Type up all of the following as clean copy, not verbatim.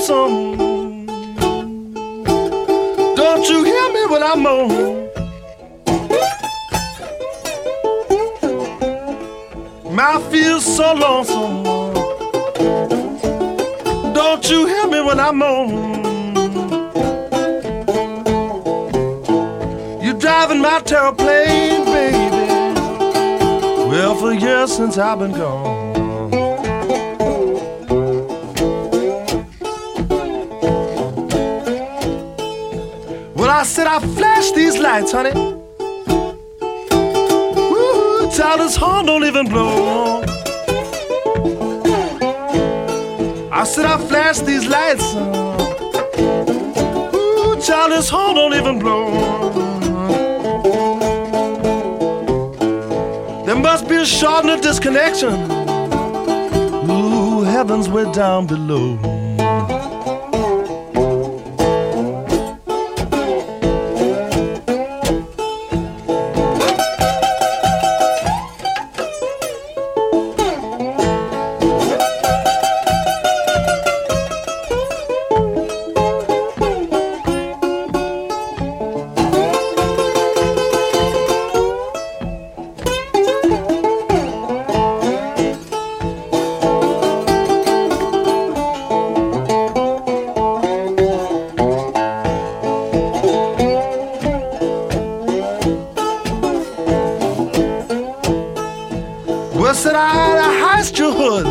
lonesome. Don't you hear me when I moan? I feel so lonesome. Don't you hear me when I moan? You're driving my terraplane, baby. Well, for years since I've been gone. Well, I said I flashed these lights, honey. Child, this horn don't even blow. I said I flashed these lights. Ooh, child, this horn don't even blow. There must be a short in a disconnection. Ooh, heaven's way down below. Said I heist your hood.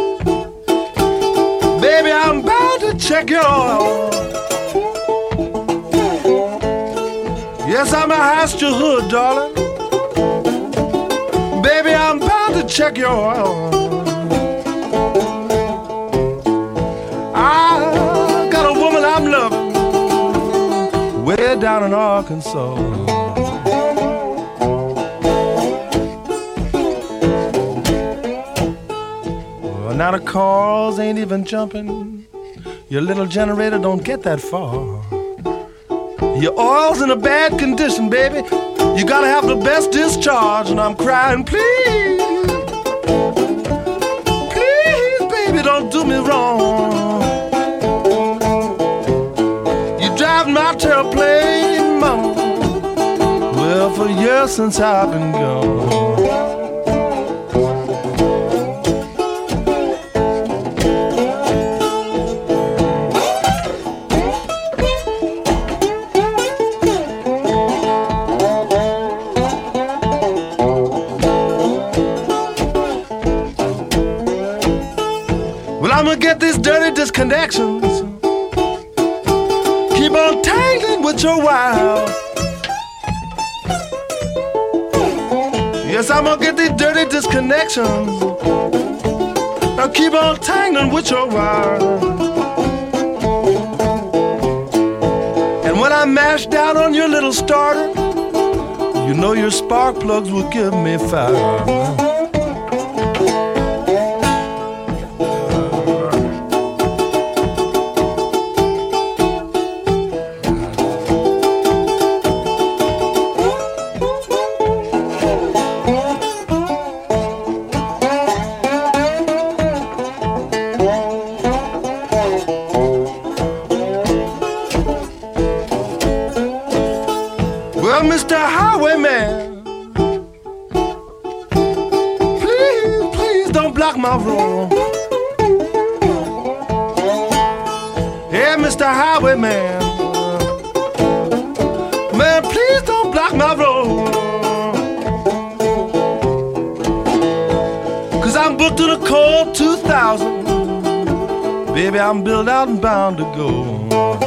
Baby, I'm bound to check your oil. Yes, I'm a heist your hood, darling. Baby, I'm bound to check your oil. I got a woman I'm loving way down in Arkansas. Now the cars ain't even jumping. Your little generator don't get that far. Your oil's in a bad condition, baby. You gotta have the best discharge. And I'm crying, please, please, baby, don't do me wrong. You drive my terraplane, mama. Well, for years since I've been gone. I'ma get these dirty disconnections. Keep on tangling with your wire. Yes, I'ma get these dirty disconnections. Now keep on tangling with your wire. And when I mash down on your little starter, you know your spark plugs will give me fire. Well, Mr. Highwayman, please, please don't block my road. Hey, Mr. Highwayman, man, please don't block my road. 'Cause I'm booked to the cold 2000. Baby, I'm billed out and bound to go.